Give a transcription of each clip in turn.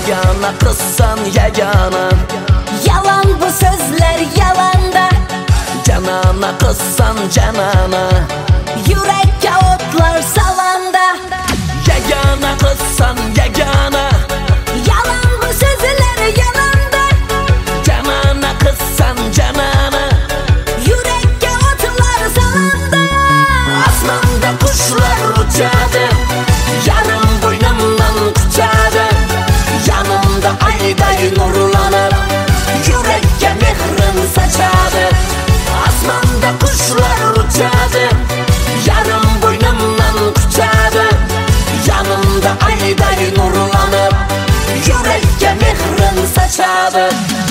Yagana kızsan yagana, Yalan bu sözler yalanda. Canana kızsan canana, Yürekке otlar salanda. Yagana kızsan yagana, Yalan bu sözler yalanda. Canana kızsan canana, Yürekке otlar salanda. Asmanda kuşlar uçadı, yarım boynumdan uçadı. Yanımda ayday nurlanır, yürekke mehrin saçadı. Asmanda kuşlar uçadı, yarım boynumdan uçadı. Yanımda ayday nurlanır, yürekke mehrin saçadı.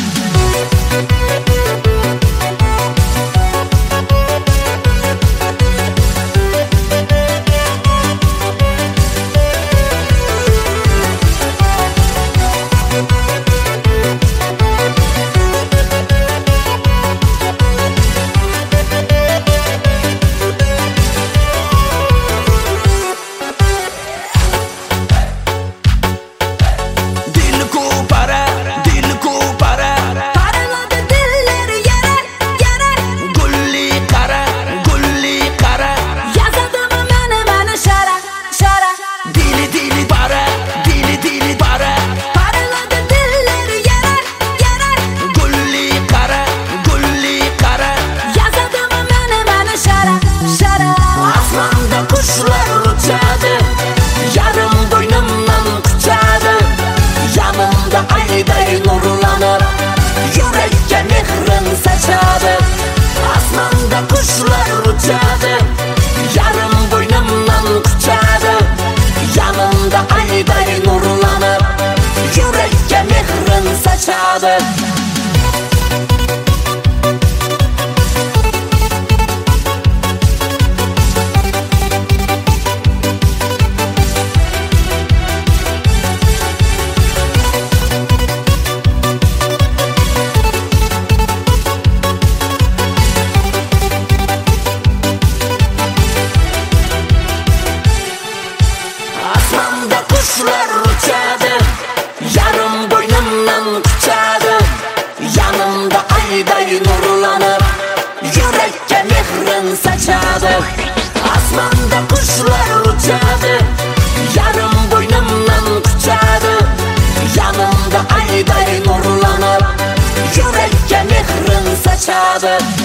Asmanda kuşlar uçadı, yarım boynumdan uçadı. Yanımda ayday nurlanır, yürekke mehrin saçadı. Kuşlar uçadı, yarım boynumdan uçadı. Yanımda ayday nurlanır, yürekke mehrin saçadı. Asmanda kuşlar uçadı, yarım boynumdan uçadı. Yanımda ayday nurlanır, yürekke mehrin saçadı.